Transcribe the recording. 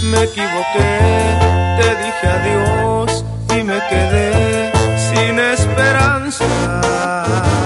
Me equivoqué, te dije adiós y me quedé sin esperanza.